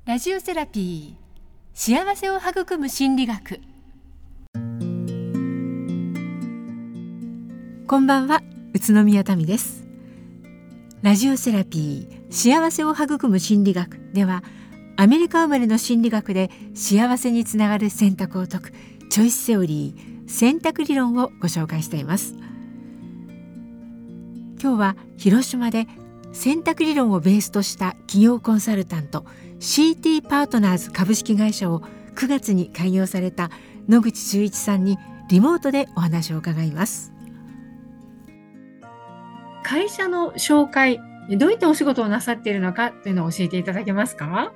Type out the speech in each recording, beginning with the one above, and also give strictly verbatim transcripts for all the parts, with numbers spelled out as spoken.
ラジオセラピー、幸せを育む心理学。こんばんは、宇都宮民です。ラジオセラピー、幸せを育む心理学では、アメリカ生まれの心理学で幸せにつながる選択を説くチョイスセオリー、選択理論をご紹介しています。今日は広島で選択理論をベースとした企業コンサルタント シーティー パートナーズ株式会社をくがつに開業された野口修一さんにリモートでお話を伺います。会社の紹介、どういったお仕事をなさっているのかというのを教えていただけますか？ はい。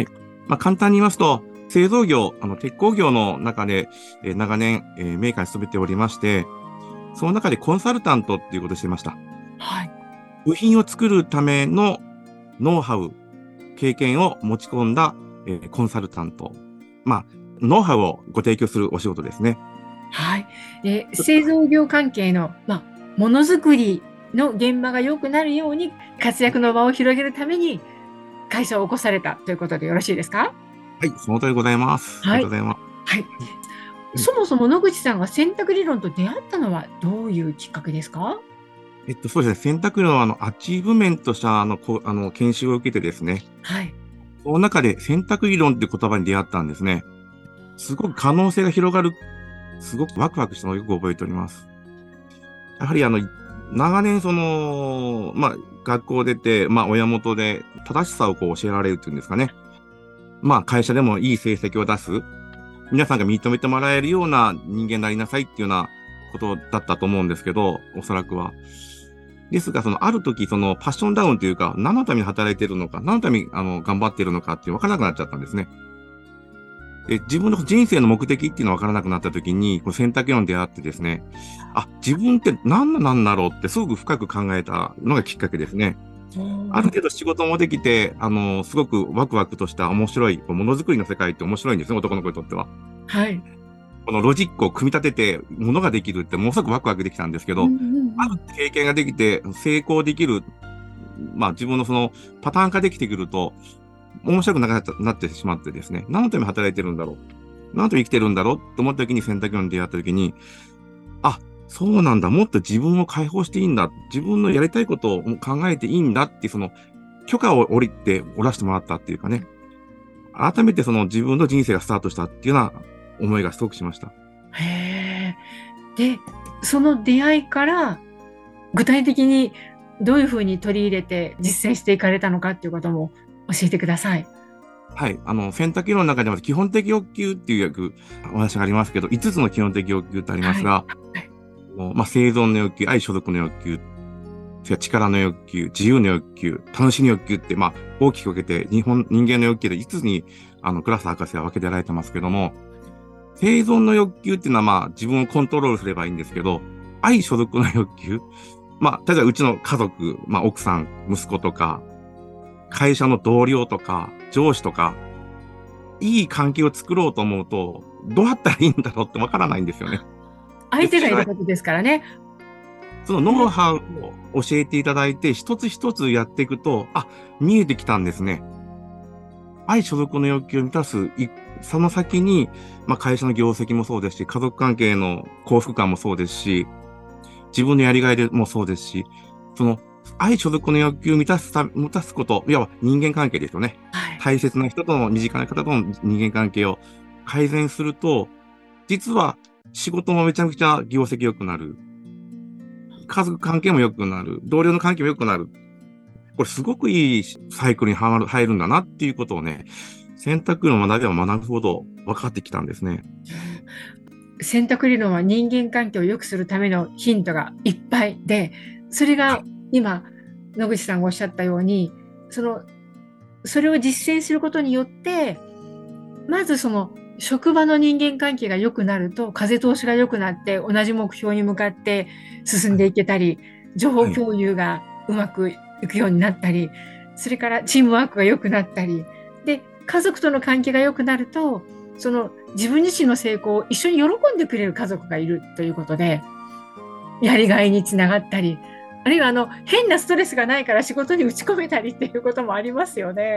まあ、簡単に言いますと、製造業、あの鉄鋼業の中で、えー、長年、えー、メーカーに勤めておりまして、その中でコンサルタントっていうことをしていました。 はい。 部品を作るためのノウハウ、経験を持ち込んだ、えー、コンサルタント。まあ、ノウハウをご提供するお仕事ですね。 はい。えー、製造業関係の、まあ、ものづくりの現場が良くなるように活躍の場を広げるために会社を起こされたということでよろしいですか？ はい、その通りでございます。 はい。 ありがとうございます。 はい。そもそも野口さんが選択理論と出会ったのはどういうきっかけですか？ えっと、そうですね。選択理論は、あの、アチーブメントしたあの、こあの、研修を受けてですね。 はい。 その中で選択理論って言葉に出会ったんですね。すごく可能性が広がる、すごくワクワクしたのをよく覚えております。やはりあの、長年その、まあ、学校出て、まあ、親元で正しさをこう教えられるっていうんですかね。まあ、会社でもいい成績を出す。皆さんが認めてもらえるような人間になりなさいっていうようなことだったと思うんですけど、おそらくは。ですが、その、ある時、その、パッションダウンというか、何のために働いているのか、何のために、あの、頑張っているのかって分からなくなっちゃったんですね。で、自分の人生の目的っていうのが分からなくなった時に、この選択論に出会ってですね、あ、自分って何なんだろうってすごく深く考えたのがきっかけですね。ある程度仕事もできて、あの、すごくワクワクとした面白い、ものづくりの世界って面白いんですね、男の子にとっては。 はい。 このロジックを組み立てて、ものができるってものすごくワクワクできたんですけど、 うんうんうん、 ある経験ができて、成功できる、まあ自分のそのパターン化できてくると、面白くなくなっちゃなってしまってですね、何のために働いてるんだろう、何のために生きてるんだろうと思った時に選択論に出会った時に、あ、そうなんだ、もっと自分を解放していいんだ、自分のやりたいことを考えていいんだっていうその許可を降りておらせてもらったっていうかね、改めてその自分の人生がスタートしたっていうような思いがすごくしました。 へー。で、その出会いから具体的にどういうふうに取り入れて実践していかれたのかっていうことも教えてください。 はい。あの、選択理論の中でも基本的欲求っていうお話がありますけど、いつつの基本的欲求ってありますが、 はい。 まあ、生存の欲求、愛所属の欲求、それから力の欲求、自由の欲求、楽しみの欲求って、まあ、大きく分けて、日本、人間の欲求でいつつに、あの、クラス博士は分けてられてますけども、生存の欲求っていうのは、まあ、自分をコントロールすればいいんですけど、愛所属の欲求、まあ、例えばうちの家族、まあ、奥さん、息子とか、会社の同僚とか、上司とか、いい関係を作ろうと思うと、どうやったらいいんだろうってわからないんですよね。 相手がいることですからね。 そのノウハウを教えていただいて、一つ一つやっていくと、あ、見えてきたんですね。愛所属の欲求を満たす、その先に、まあ、会社の業績もそうですし、家族関係の幸福感もそうですし、自分のやりがいでもそうですし、その愛所属の欲求を満たすた、満たすこと、いわば人間関係ですよね。 はい、 大切な人との、身近な方との人間関係を改善すると、実は仕事もめちゃくちゃ業績良くなる。家族関係も良くなる。同僚の関係も良くなる。これすごくいいサイクルに入る入るんだなっていうことをね、選択の学びを学ぶほど分かってきたんですね。 選択理論は人間関係を良くするためのヒントがいっぱいで、それが今野口さんがおっしゃったように、そのそれを実践することによって、まずその職場の人間関係が良くなると風通しが良くなって同じ目標に向かって進んでいけたり、情報共有がうまくいくようになったり、それからチームワークが良くなったりで、家族との関係が良くなると、その自分自身の成功を一緒に喜んでくれる家族がいるということで、やりがいにつながったり、あるいはあの変なストレスがないから仕事に打ち込めたりっていうこともありますよね。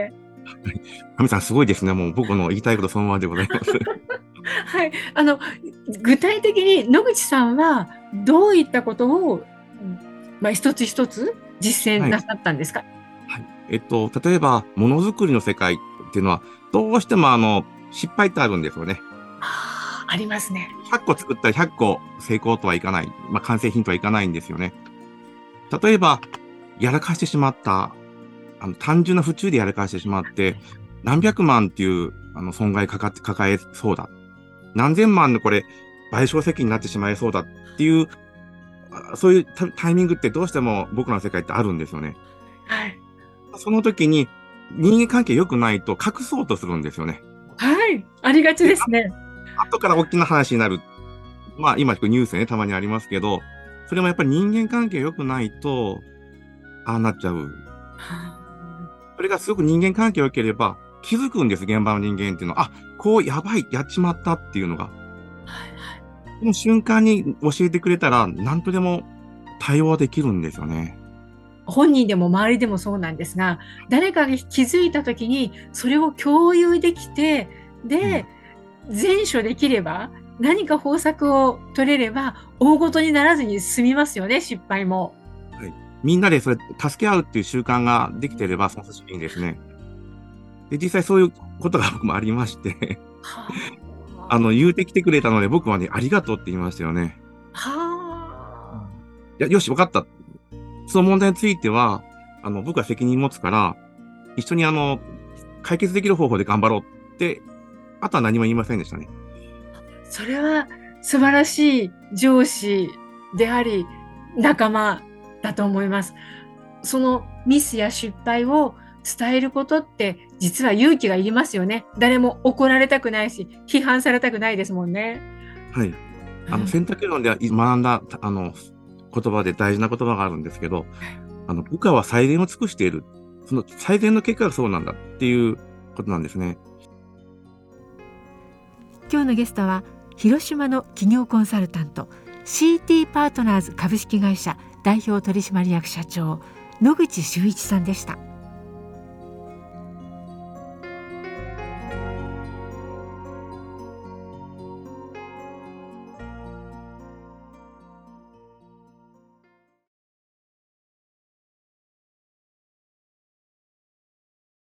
神さんすごいですね。もう僕の言いたいことそのままでございます。 はい、あの具体的に野口さんはどういったことを、まあ、一つ一つ実践はい。 なさったんですか？ はい。えっと、例えば、ものづくりの世界っていうのは、どうしてもあの、失敗ってあるんですよね。 あーありますね。 ひゃっこ作ったらひゃっこ成功とはいかない。まあ、完成品とはいかないんですよね。例えば、やらかしてしまった、あの、単純な不注意でやらかしてしまって、何百万っていう、あの、損害かかって、抱えそうだ。何千万のこれ、賠償責任になってしまいそうだっていう、あそういうタタイミングってどうしても僕らの世界ってあるんですよね。 はい。 その時に、人間関係良くないと隠そうとするんですよね。 はい。ありがちで、 ですね。 あ後から大きな話になる。まあ、今、ニュースでね、たまにありますけど、それもやっぱり人間関係良くないと、ああなっちゃう。 はそれがすごく人間関係良ければ、気づくんです、現場の人間っていうのは。あ、こう、やばい、やっちまったっていうのが。 い。 その瞬間に教えてくれたら、何とでも対応できるんですよね。 本人でも周りでもそうなんですが、誰かが気づいた時にそれを共有できて、 うん。 で、善処できれば、何か方策を取れれば、大ごとにならずに済みますよね、失敗も。 はい。みんなでそれ、助け合うっていう習慣ができてれば、その組織にですね。で、実際そういうことが僕もありまして、 はあの、 あ。 言うてきてくれたので、僕はね、ありがとうって言いましたよね。 はあ。 いや、よし、わかった。その問題については、あの、僕は責任持つから、一緒にあの、解決できる方法で頑張ろうって、あとは何も言いませんでしたね。 それは素晴らしい上司であり、仲間だと思います。そのミスや失敗を伝えることって実は勇気がいりますよね。誰も怒られたくないし、批判されたくないですもんね。 はい。あの、 うん。 選択論ではい学んだ、あの、言葉で大事な言葉があるんですけど、あの、部下は最善を尽くしている。その最善の結果がそうなんだっていうことなんですね。 今日のゲストは広島の企業コンサルタント シーティー パートナーズ株式会社代表取締役社長野口修一さんでした。